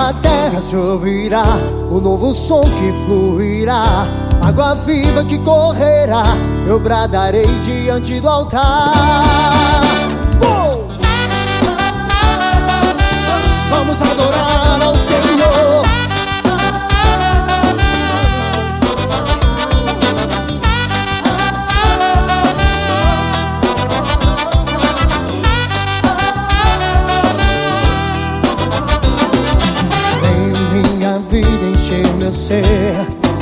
toda a terra se ouvirá o novo som que fluirá, água viva que correrá, eu bradarei diante do altar. Vamos adorar ao Senhor. Vem minha vida encher meu ser.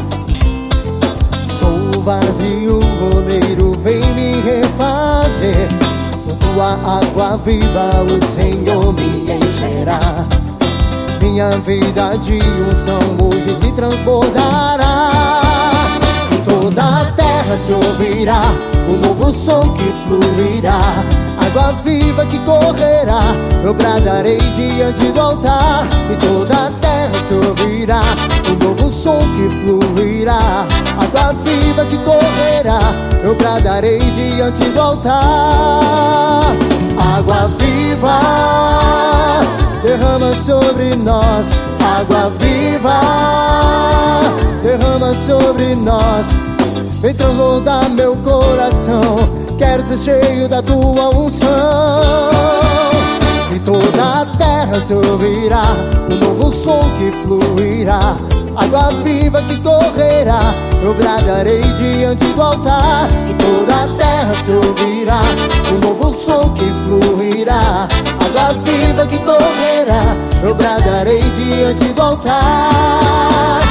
Sou vazio, goleiro, vem me refazer. Com tua água viva o Senhor me encherá. Minha vida de unção hoje se transbordará. Em toda a terra se ouvirá o novo som que fluirá, água viva que correrá, eu bradarei diante do altar. Em toda a terra se ouvirá o novo som que fluirá, água viva que correrá, eu bradarei diante do altar. Água viva, derrama sobre nós, água viva, derrama sobre nós. Vem transbordar meu coração, quero ser cheio da tua unção. E toda a terra se ouvirá o novo som que fluirá, água viva que correrá, eu bradarei diante do altar. E toda a terra se ouvirá o novo som que fluirá, água viva que correrá, eu bradarei diante do altar.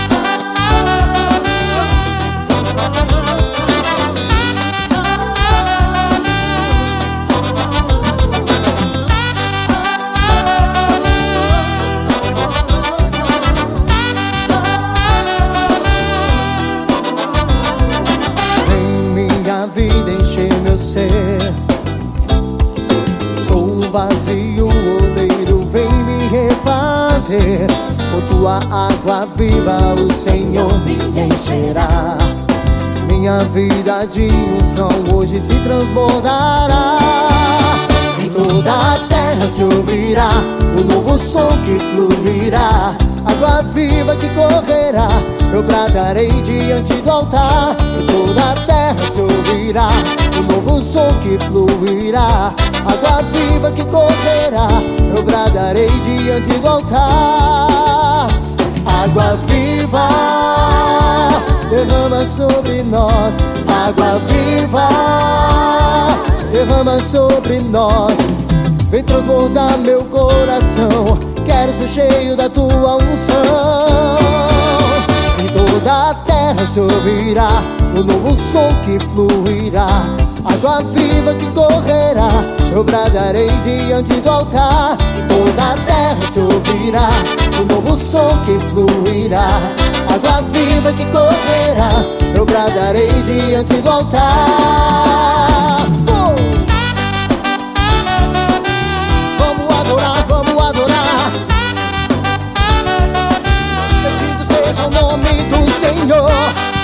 Vida encher meu ser. Sou vazio, oleiro, vem me refazer. Com tua água viva o Senhor me encherá. Minha vida de unção hoje se transbordará. Em toda a terra se ouvirá o novo som que fluirá, água viva que correrá, eu bradarei diante do altar. Em toda a terra se ouvirá o novo som que fluirá, água viva que correrá, eu bradarei diante do altar. Água viva, derrama sobre nós, água viva, derrama sobre nós. Vem transbordar meu coração, quero ser cheio da tua unção. Em toda a terra se ouvirá o novo som que fluirá, água viva que correrá, eu bradarei diante do altar. Em toda a terra se ouvirá o novo som que fluirá, água viva que correrá, eu bradarei diante do altar. Vamos adorar, vamos adorar. Bendito seja o nome do Senhor.